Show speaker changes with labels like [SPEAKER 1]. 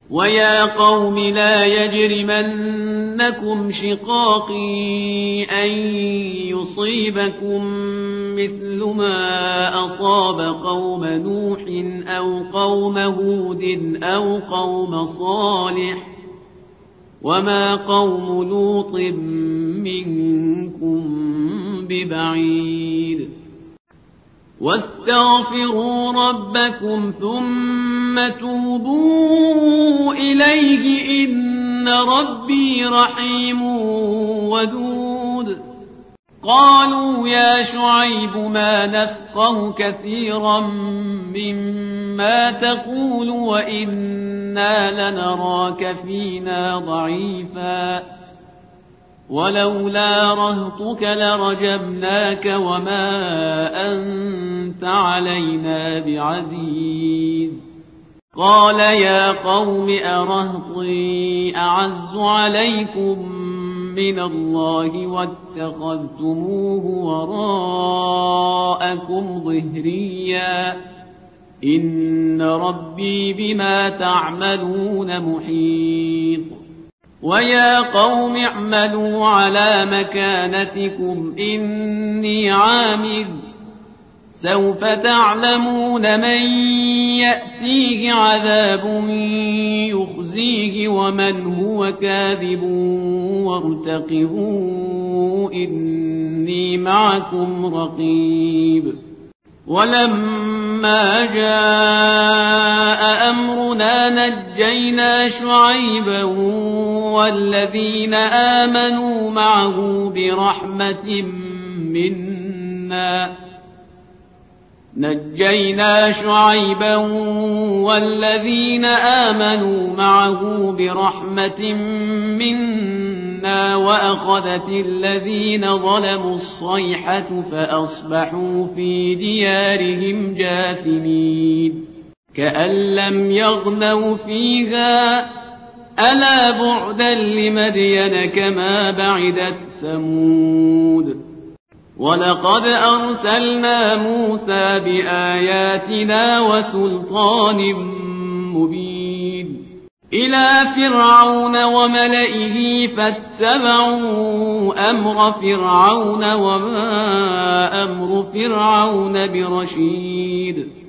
[SPEAKER 1] ويا قوم لا يجرمنكم شقاقي أن يصيبكم مثل ما أصاب قوم نوح أو قوم هود أو قوم صالح وما قوم لوط منكم ببعيد واستغفروا ربكم ثم توبوا إليه إن ربي رحيم ودود قالوا يا شعيب ما نفقه كثيرا مما تقول وإنا لنراك فينا ضعيفا ولولا رهطك لرجمناك وما أنت علينا بعزيز قال يا قوم أرهطي أعز عليكم من الله واتخذتموه وراءكم ظهريا إن ربي بما تعملون محيط ويا قوم اعملوا على مكانتكم إني عامل سوف تعلمون من يأتيه عذاب يخزيه ومن هو كاذب وارتقبوا إني معكم رقيب ولما جاء أمرنا نجينا شعيبا والذين آمنوا معه برحمة منا وأخذت الذين ظلموا الصيحة فأصبحوا في ديارهم جاثمين كأن لم يغنوا فيها ألا بعدا لمدين كما بعدت ثمود ولقد أرسلنا موسى بآياتنا وسلطان مبين إلى فرعون وملئه فاتبعوا أمر فرعون وما أمر فرعون برشيد